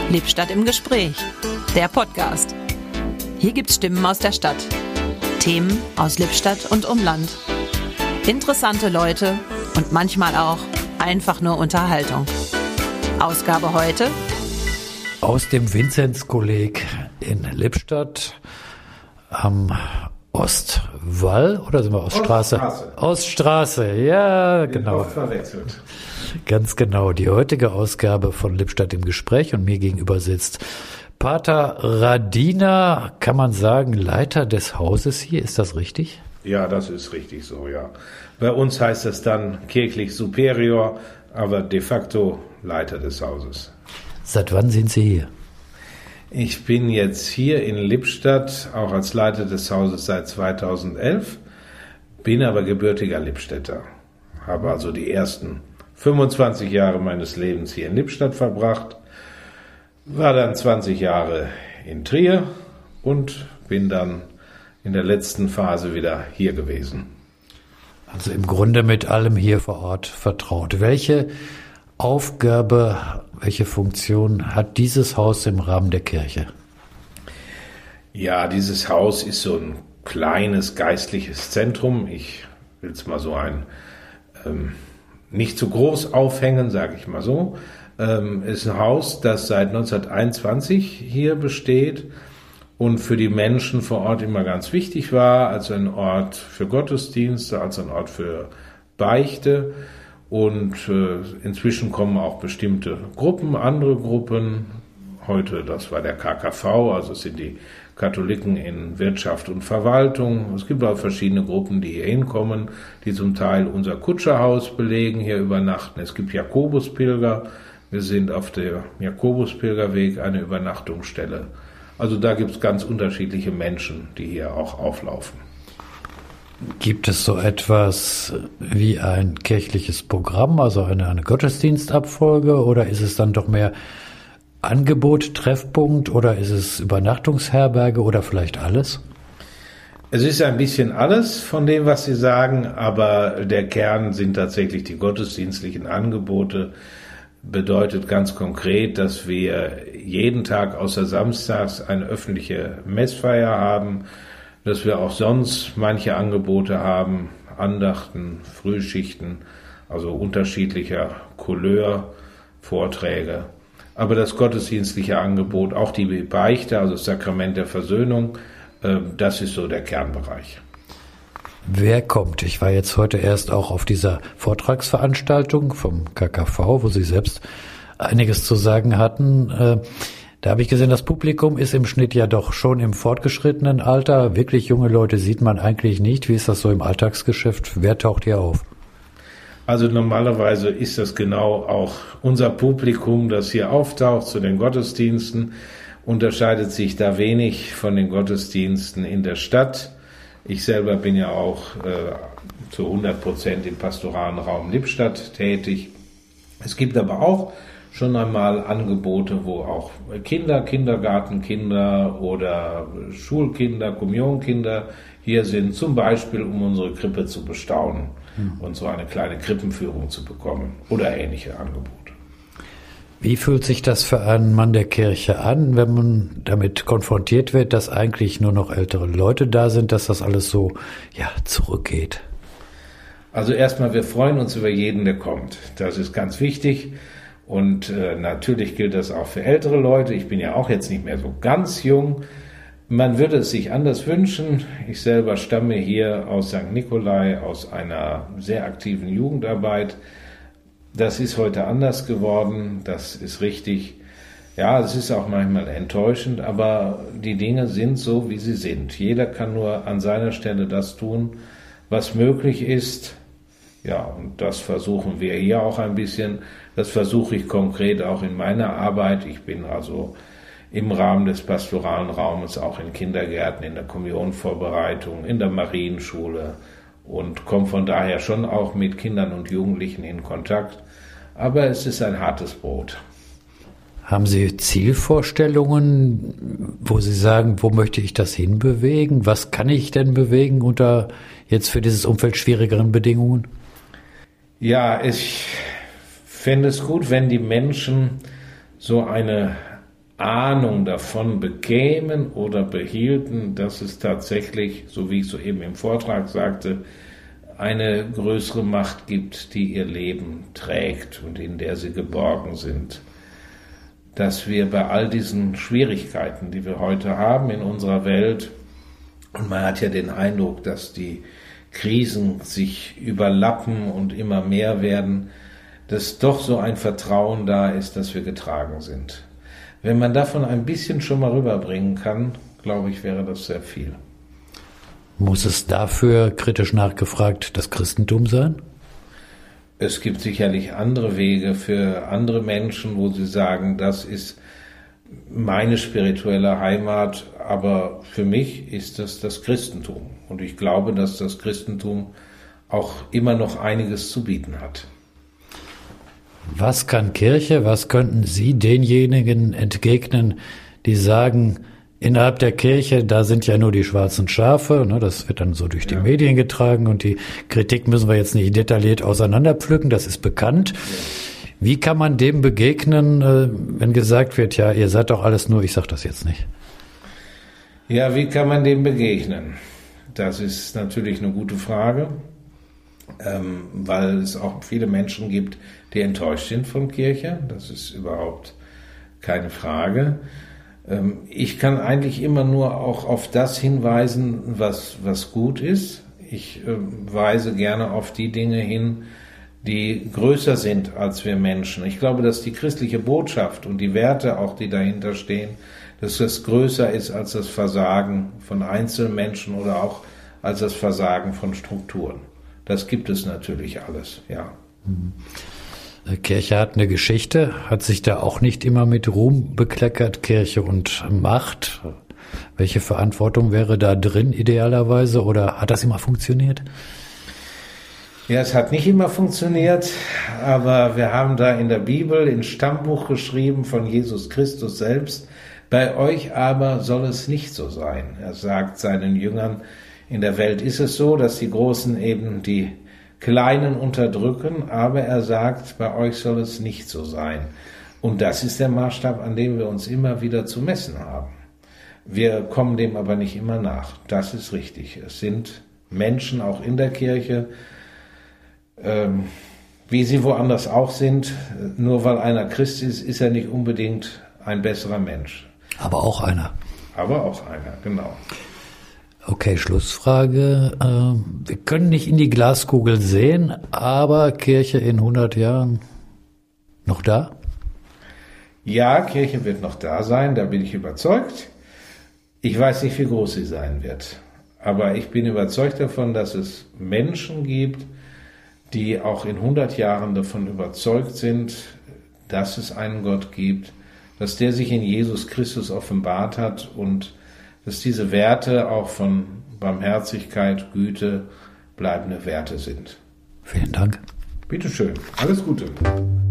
Lippstadt im Gespräch, der Podcast. Hier gibt's Stimmen aus der Stadt, Themen aus Lippstadt und Umland, interessante Leute und manchmal auch einfach nur Unterhaltung. Ausgabe heute aus dem Vinzenzkolleg in Lippstadt am Ostwall, oder sind wir Oststraße? Oststraße, ja, genau. Verwechselt. Ganz genau, die heutige Ausgabe von Lippstadt im Gespräch, und mir gegenüber sitzt Pater Radiner, kann man sagen, Leiter des Hauses hier, ist das richtig? Ja, das ist richtig so, ja. Bei uns heißt es dann kirchlich Superior, aber de facto Leiter des Hauses. Seit wann sind Sie hier? Ich bin jetzt hier in Lippstadt, auch als Leiter des Hauses seit 2011, bin aber gebürtiger Lippstädter. Habe also die ersten 25 Jahre meines Lebens hier in Lippstadt verbracht, war dann 20 Jahre in Trier und bin dann in der letzten Phase wieder hier gewesen. Also im Grunde mit allem hier vor Ort vertraut. Welche Aufgabe, welche Funktion hat dieses Haus im Rahmen der Kirche? Ja, dieses Haus ist so ein kleines geistliches Zentrum. Ich will es mal so nicht zu groß aufhängen, sage ich mal so. Ist ein Haus, das seit 1921 hier besteht und für die Menschen vor Ort immer ganz wichtig war, als ein Ort für Gottesdienste, als ein Ort für Beichte. Und inzwischen kommen auch bestimmte Gruppen, andere Gruppen. Heute, das war der KKV, also es sind die Katholiken in Wirtschaft und Verwaltung. Es gibt auch verschiedene Gruppen, die hier hinkommen, die zum Teil unser Kutscherhaus belegen, hier übernachten. Es gibt Jakobuspilger. Wir sind auf der Jakobuspilgerweg eine Übernachtungsstelle. Also da gibt es ganz unterschiedliche Menschen, die hier auch auflaufen. Gibt es so etwas wie ein kirchliches Programm, also eine Gottesdienstabfolge, oder ist es dann doch mehr Angebot, Treffpunkt, oder ist es Übernachtungsherberge oder vielleicht alles? Es ist ein bisschen alles von dem, was Sie sagen, aber der Kern sind tatsächlich die gottesdienstlichen Angebote. Bedeutet ganz konkret, dass wir jeden Tag außer samstags eine öffentliche Messfeier haben, dass wir auch sonst manche Angebote haben, Andachten, Frühschichten, also unterschiedlicher Couleur, Vorträge. Aber das gottesdienstliche Angebot, auch die Beichte, also das Sakrament der Versöhnung, das ist so der Kernbereich. Wer kommt? Ich war jetzt heute erst auch auf dieser Vortragsveranstaltung vom KKV, wo Sie selbst einiges zu sagen hatten. Da habe ich gesehen, das Publikum ist im Schnitt ja doch schon im fortgeschrittenen Alter. Wirklich junge Leute sieht man eigentlich nicht. Wie ist das so im Alltagsgeschäft? Wer taucht hier auf? Also normalerweise ist das genau auch unser Publikum, das hier auftaucht zu den Gottesdiensten. Unterscheidet sich da wenig von den Gottesdiensten in der Stadt. Ich selber bin ja auch zu 100% im pastoralen Raum Lippstadt tätig. Es gibt aber auch schon einmal Angebote, wo auch Kinder, Kindergartenkinder oder Schulkinder, Kommunionkinder hier sind, zum Beispiel um unsere Krippe zu bestaunen und so eine kleine Krippenführung zu bekommen oder ähnliche Angebote. Wie fühlt sich das für einen Mann der Kirche an, wenn man damit konfrontiert wird, dass eigentlich nur noch ältere Leute da sind, dass das alles so zurückgeht? Also erstmal, wir freuen uns über jeden, der kommt. Das ist ganz wichtig. Und natürlich gilt das auch für ältere Leute. Ich bin ja auch jetzt nicht mehr so ganz jung. Man würde es sich anders wünschen. Ich selber stamme hier aus St. Nikolai, aus einer sehr aktiven Jugendarbeit. Das ist heute anders geworden, das ist richtig. Ja, es ist auch manchmal enttäuschend, aber die Dinge sind so, wie sie sind. Jeder kann nur an seiner Stelle das tun, was möglich ist. Ja, und das versuchen wir hier auch ein bisschen. Das versuche ich konkret auch in meiner Arbeit. Ich bin also im Rahmen des pastoralen Raumes auch in Kindergärten, in der Kommunionvorbereitung, in der Marienschule und komme von daher schon auch mit Kindern und Jugendlichen in Kontakt. Aber es ist ein hartes Brot. Haben Sie Zielvorstellungen, wo Sie sagen, wo möchte ich das hinbewegen? Was kann ich denn bewegen unter jetzt für dieses Umfeld schwierigeren Bedingungen? Ja, ich fände es gut, wenn die Menschen so eine Ahnung davon bekämen oder behielten, dass es tatsächlich, so wie ich soeben im Vortrag sagte, eine größere Macht gibt, die ihr Leben trägt und in der sie geborgen sind. Dass wir bei all diesen Schwierigkeiten, die wir heute haben in unserer Welt, und man hat ja den Eindruck, dass die Krisen sich überlappen und immer mehr werden, dass doch so ein Vertrauen da ist, dass wir getragen sind. Wenn man davon ein bisschen schon mal rüberbringen kann, glaube ich, wäre das sehr viel. Muss es dafür, kritisch nachgefragt, das Christentum sein? Es gibt sicherlich andere Wege für andere Menschen, wo sie sagen, das ist meine spirituelle Heimat, aber für mich ist das das Christentum. Und ich glaube, dass das Christentum auch immer noch einiges zu bieten hat. Was kann Kirche, was könnten Sie denjenigen entgegnen, die sagen, innerhalb der Kirche, da sind ja nur die schwarzen Schafe, ne, das wird dann so durch die Medien getragen und die Kritik müssen wir jetzt nicht detailliert auseinanderpflücken, das ist bekannt. Ja. Wie kann man dem begegnen, wenn gesagt wird, ja, ihr seid doch alles nur, ich sag das jetzt nicht. Ja, wie kann man dem begegnen? Das ist natürlich eine gute Frage, weil es auch viele Menschen gibt, die enttäuscht sind von Kirche. Das ist überhaupt keine Frage. Ich kann eigentlich immer nur auch auf das hinweisen, was gut ist. Ich weise gerne auf die Dinge hin, die größer sind als wir Menschen. Ich glaube, dass die christliche Botschaft und die Werte auch, die dahinter stehen, dass das größer ist als das Versagen von Einzelmenschen oder auch als das Versagen von Strukturen. Das gibt es natürlich alles, ja. Kirche hat eine Geschichte, hat sich da auch nicht immer mit Ruhm bekleckert, Kirche und Macht. Welche Verantwortung wäre da drin idealerweise oder hat das immer funktioniert? Ja, es hat nicht immer funktioniert, aber wir haben da in der Bibel, im Stammbuch geschrieben von Jesus Christus selbst, bei euch aber soll es nicht so sein. Er sagt seinen Jüngern, in der Welt ist es so, dass die Großen eben die Kleinen unterdrücken, aber er sagt, bei euch soll es nicht so sein. Und das ist der Maßstab, an dem wir uns immer wieder zu messen haben. Wir kommen dem aber nicht immer nach. Das ist richtig. Es sind Menschen auch in der Kirche, wie sie woanders auch sind. Nur weil einer Christ ist, ist er nicht unbedingt ein besserer Mensch. Aber auch einer. Aber auch einer, genau. Okay, Schlussfrage. Wir können nicht in die Glaskugel sehen, aber Kirche in 100 Jahren noch da? Ja, Kirche wird noch da sein, da bin ich überzeugt. Ich weiß nicht, wie groß sie sein wird. Aber ich bin überzeugt davon, dass es Menschen gibt, die auch in 100 Jahren davon überzeugt sind, dass es einen Gott gibt, dass der sich in Jesus Christus offenbart hat und dass diese Werte auch von Barmherzigkeit, Güte bleibende Werte sind. Vielen Dank. Bitte schön. Alles Gute.